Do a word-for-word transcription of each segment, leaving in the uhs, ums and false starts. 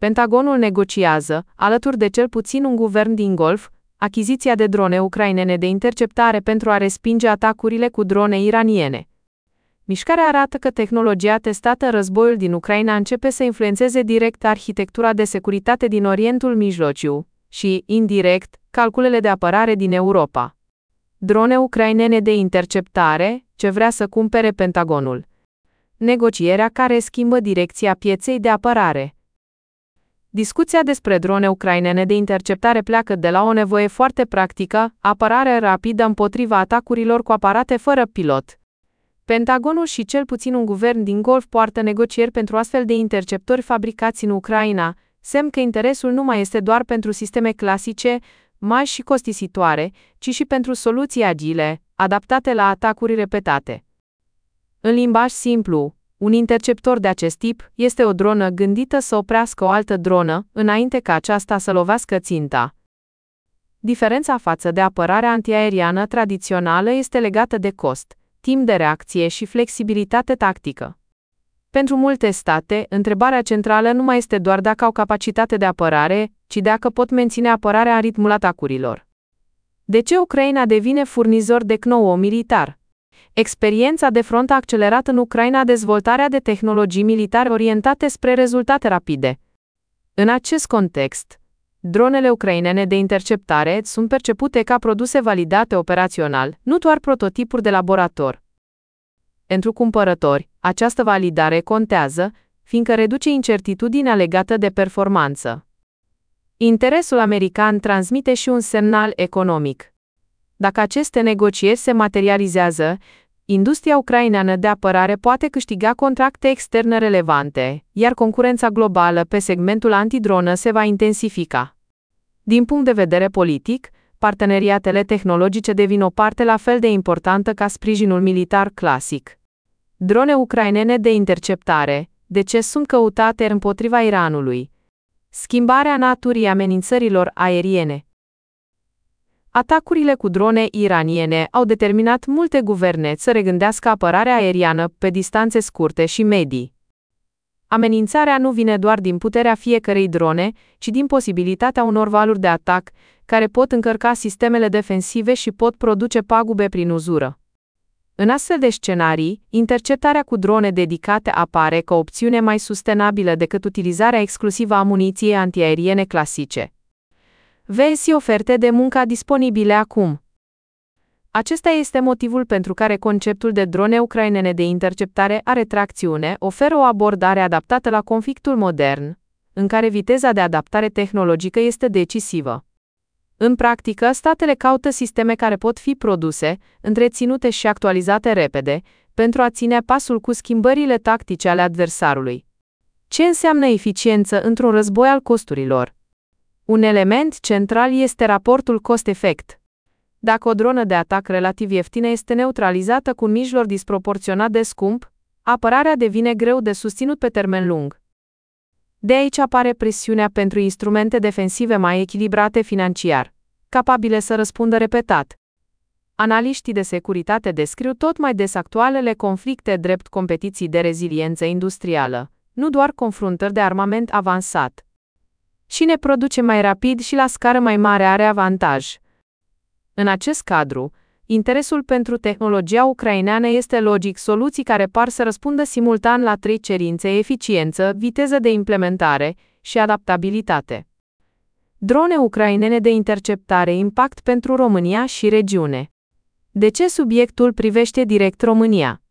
Pentagonul negociază, alături de cel puțin un guvern din Golf, achiziția de drone ucrainene de interceptare pentru a respinge atacurile cu drone iraniene. Mișcarea arată că tehnologia testată în războiul din Ucraina începe să influențeze direct arhitectura de securitate din Orientul Mijlociu și, indirect, calculele de apărare din Europa. Drone ucrainene de interceptare, ce vrea să cumpere Pentagonul. Negocierea care schimbă direcția pieței de apărare. Discuția despre drone ucrainene de interceptare pleacă de la o nevoie foarte practică, apărare rapidă împotriva atacurilor cu aparate fără pilot. Pentagonul și cel puțin un guvern din Golf poartă negocieri pentru astfel de interceptori fabricați în Ucraina, semn că interesul nu mai este doar pentru sisteme clasice, mai și costisitoare, ci și pentru soluții agile, adaptate la atacuri repetate. În limbaj simplu, un interceptor de acest tip este o dronă gândită să oprească o altă dronă, înainte ca aceasta să lovească ținta. Diferența față de apărarea antiaeriană tradițională este legată de cost, timp de reacție și flexibilitate tactică. Pentru multe state, întrebarea centrală nu mai este doar dacă au capacitate de apărare, ci dacă pot menține apărarea în ritmul atacurilor. De ce Ucraina devine furnizor de know-how militar? Experiența de front a accelerat în Ucraina dezvoltarea de tehnologii militare orientate spre rezultate rapide. În acest context, dronele ucrainene de interceptare sunt percepute ca produse validate operațional, nu doar prototipuri de laborator. Pentru cumpărători, această validare contează, fiindcă reduce incertitudinea legată de performanță. Interesul american transmite și un semnal economic. Dacă aceste negocieri se materializează, industria ucraineană de apărare poate câștiga contracte externe relevante, iar concurența globală pe segmentul antidronă se va intensifica. Din punct de vedere politic, parteneriatele tehnologice devin o parte la fel de importantă ca sprijinul militar clasic. Drone ucrainene de interceptare, de ce sunt căutate împotriva Iranului? Schimbarea naturii amenințărilor aeriene. Atacurile cu drone iraniene au determinat multe guverne să regândească apărarea aeriană pe distanțe scurte și medii. Amenințarea nu vine doar din puterea fiecărei drone, ci din posibilitatea unor valuri de atac, care pot încărca sistemele defensive și pot produce pagube prin uzură. În astfel de scenarii, interceptarea cu drone dedicate apare ca opțiune mai sustenabilă decât utilizarea exclusivă a muniției antiaeriene clasice. Vezi oferte de muncă disponibile acum. Acesta este motivul pentru care conceptul de drone ucrainene de interceptare are tracțiune, oferă o abordare adaptată la conflictul modern, în care viteza de adaptare tehnologică este decisivă. În practică, statele caută sisteme care pot fi produse, întreținute și actualizate repede, pentru a ține pasul cu schimbările tactice ale adversarului. Ce înseamnă eficiență într-un război al costurilor? Un element central este raportul cost-efect. Dacă o dronă de atac relativ ieftină este neutralizată cu un mijloc disproporționat de scump, apărarea devine greu de susținut pe termen lung. De aici apare presiunea pentru instrumente defensive mai echilibrate financiar, capabile să răspundă repetat. Analiștii de securitate descriu tot mai des actualele conflicte drept competiții de reziliență industrială, nu doar confruntări de armament avansat. Cine produce mai rapid și la scară mai mare are avantaj. În acest cadru, interesul pentru tehnologia ucraineană este logic, soluții care par să răspundă simultan la trei cerințe: eficiență, viteză de implementare și adaptabilitate. Drone ucrainene de interceptare, impact pentru România și regiune. De ce subiectul privește direct România?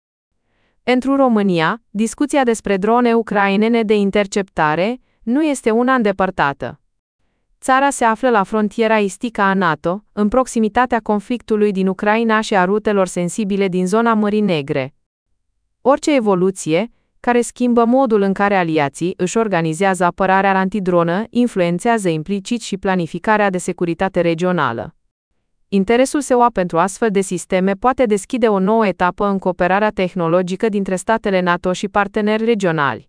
Pentru România, discuția despre drone ucrainene de interceptare nu este una îndepărtată. Țara se află la frontiera estică a NATO, în proximitatea conflictului din Ucraina și a rutelor sensibile din zona Mării Negre. Orice evoluție, care schimbă modul în care aliații își organizează apărarea antidronă, influențează implicit și planificarea de securitate regională. Interesul S E U A pentru astfel de sisteme poate deschide o nouă etapă în cooperarea tehnologică dintre statele NATO și parteneri regionali.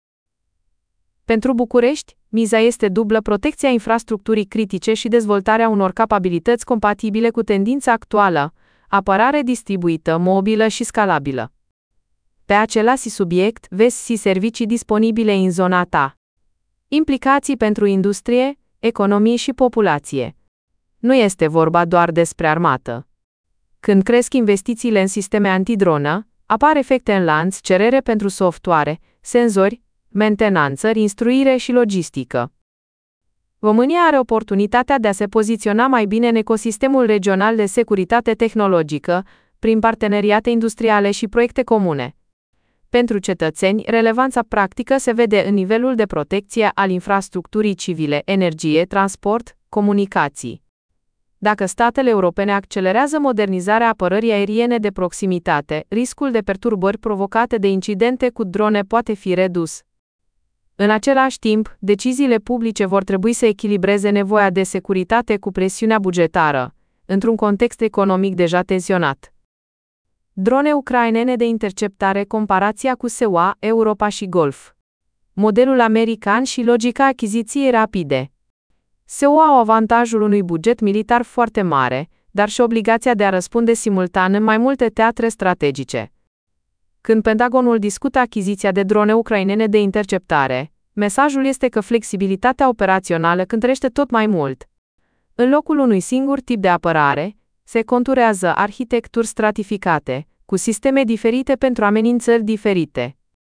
Pentru București, miza este dublă: protecția infrastructurii critice și dezvoltarea unor capabilități compatibile cu tendința actuală, apărare distribuită, mobilă și scalabilă. Pe același subiect, vezi și servicii disponibile în zona ta. Implicații pentru industrie, economie și populație. Nu este vorba doar despre armată. Când cresc investițiile în sisteme antidronă, apar efecte în lanț, cerere pentru software, senzori, mentenanță, instruire și logistică. România are oportunitatea de a se poziționa mai bine în ecosistemul regional de securitate tehnologică, prin parteneriate industriale și proiecte comune. Pentru cetățeni, relevanța practică se vede în nivelul de protecție al infrastructurii civile, energie, transport, comunicații. Dacă statele europene accelerează modernizarea apărării aeriene de proximitate, riscul de perturbări provocate de incidente cu drone poate fi redus. În același timp, deciziile publice vor trebui să echilibreze nevoia de securitate cu presiunea bugetară, într-un context economic deja tensionat. Drone ucrainene de interceptare, comparația cu S U A, Europa și Golf. Modelul american și logica achiziției rapide. S U A au avantajul unui buget militar foarte mare, dar și obligația de a răspunde simultan în mai multe teatre strategice. Când Pentagonul discută achiziția de drone ucrainene de interceptare, mesajul este că flexibilitatea operațională cântărește tot mai mult. În locul unui singur tip de apărare, se conturează arhitecturi stratificate, cu sisteme diferite pentru amenințări diferite.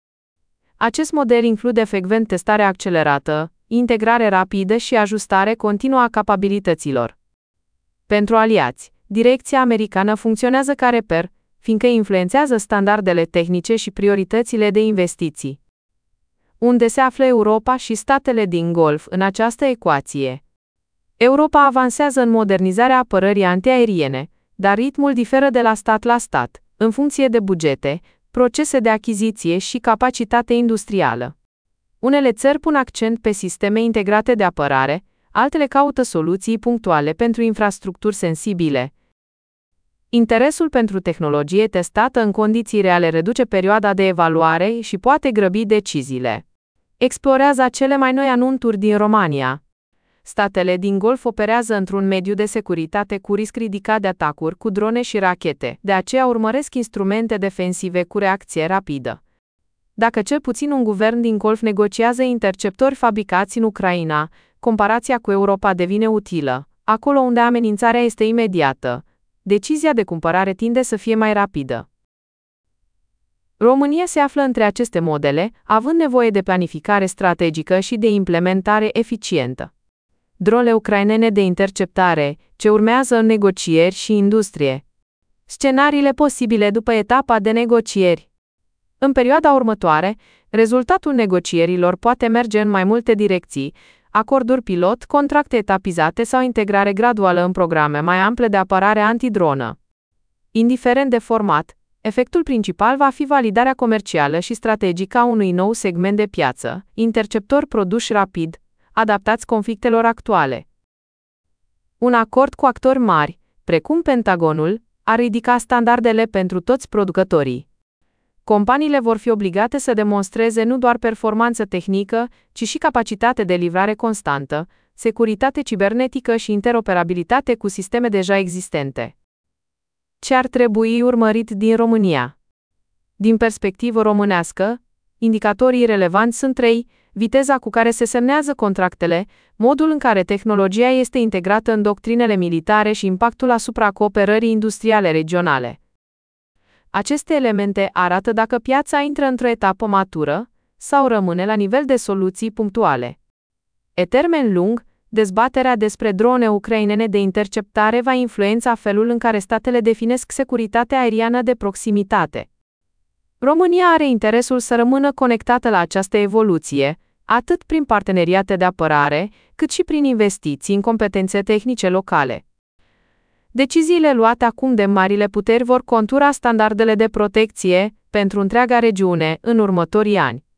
Acest model include frecvent testare accelerată, integrare rapidă și ajustare continuă a capabilităților. Pentru aliați, direcția americană funcționează ca reper, fiindcă influențează standardele tehnice și prioritățile de investiții. Unde se află Europa și statele din Golf în această ecuație? Europa avansează în modernizarea apărării antiaeriene, dar ritmul diferă de la stat la stat, în funcție de bugete, procese de achiziție și capacitate industrială. Unele țări pun accent pe sisteme integrate de apărare, altele caută soluții punctuale pentru infrastructuri sensibile. Interesul pentru tehnologie testată în condiții reale reduce perioada de evaluare și poate grăbi deciziile. Explorează cele mai noi anunțuri din România. Statele din Golf operează într-un mediu de securitate cu risc ridicat de atacuri cu drone și rachete, de aceea urmăresc instrumente defensive cu reacție rapidă. Dacă cel puțin un guvern din Golf negociază interceptori fabricați în Ucraina, comparația cu Europa devine utilă, acolo unde amenințarea este imediată. Decizia de cumpărare tinde să fie mai rapidă. România se află între aceste modele, având nevoie de planificare strategică și de implementare eficientă. Drone ucrainene de interceptare, ce urmează în negocieri și industrie. Scenariile posibile după etapa de negocieri. În perioada următoare, rezultatul negocierilor poate merge în mai multe direcții: acorduri pilot, contracte etapizate sau integrare graduală în programe mai ample de apărare antidronă. Indiferent de format, efectul principal va fi validarea comercială și strategică a unui nou segment de piață, interceptori produși rapid, adaptați conflictelor actuale. Un acord cu actori mari, precum Pentagonul, ar ridica standardele pentru toți producătorii. Companiile vor fi obligate să demonstreze nu doar performanță tehnică, ci și capacitate de livrare constantă, securitate cibernetică și interoperabilitate cu sisteme deja existente. Ce ar trebui urmărit din România? Din perspectivă românească, indicatorii relevanți sunt trei: viteza cu care se semnează contractele, modul în care tehnologia este integrată în doctrinele militare și impactul asupra cooperării industriale regionale. Aceste elemente arată dacă piața intră într-o etapă matură sau rămâne la nivel de soluții punctuale. Pe termen lung, dezbaterea despre drone ucrainene de interceptare va influența felul în care statele definesc securitatea aeriană de proximitate. România are interesul să rămână conectată la această evoluție, atât prin parteneriate de apărare, cât și prin investiții în competențe tehnice locale. Deciziile luate acum de marile puteri vor contura standardele de protecție pentru întreaga regiune în următorii ani.